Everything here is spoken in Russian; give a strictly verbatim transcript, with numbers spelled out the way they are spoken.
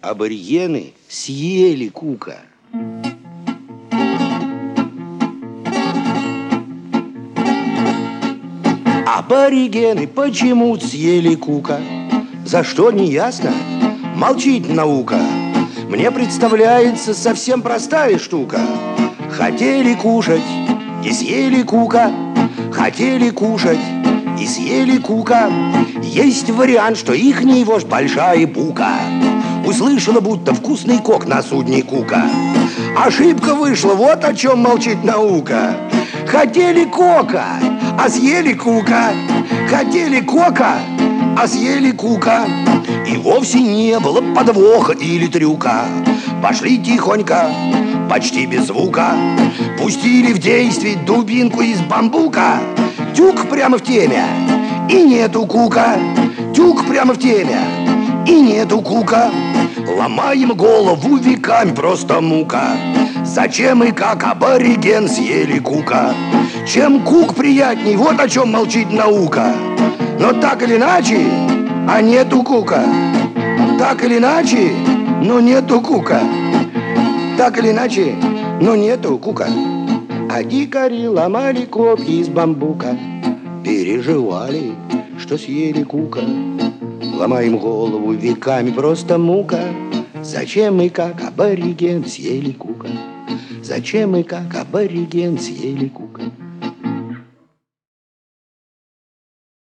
аборигены съели кука. Аборигены почему съели кука? За что, не ясно? Молчит наука. Мне представляется совсем простая штука. Хотели кушать и съели кука. Хотели кушать и съели кука. Есть вариант, что ихний вождь большая бука услышала, будто вкусный кок на судне кука. Ошибка вышла, вот о чем молчит наука. Хотели кока, а съели кука. Хотели кока, а съели кука. И вовсе не было подвоха или трюка. Пошли тихонько, почти без звука, пустили в действие дубинку из бамбука. Тюк прямо в теме, и нету кука. Тюк прямо в теме, и нету кука. Ломаем голову веками, просто мука. Зачем и как абориген съели кука? Чем кук приятней, вот о чем молчит наука. Но так или иначе, а нету кука. Так или иначе, но нету кука. Так или иначе, но нету кука. А дикари ломали копья из бамбука, переживали, что съели кука. Ломаем голову веками, просто мука. Зачем и как абориген съели кука? Зачем и как абориген съели кука?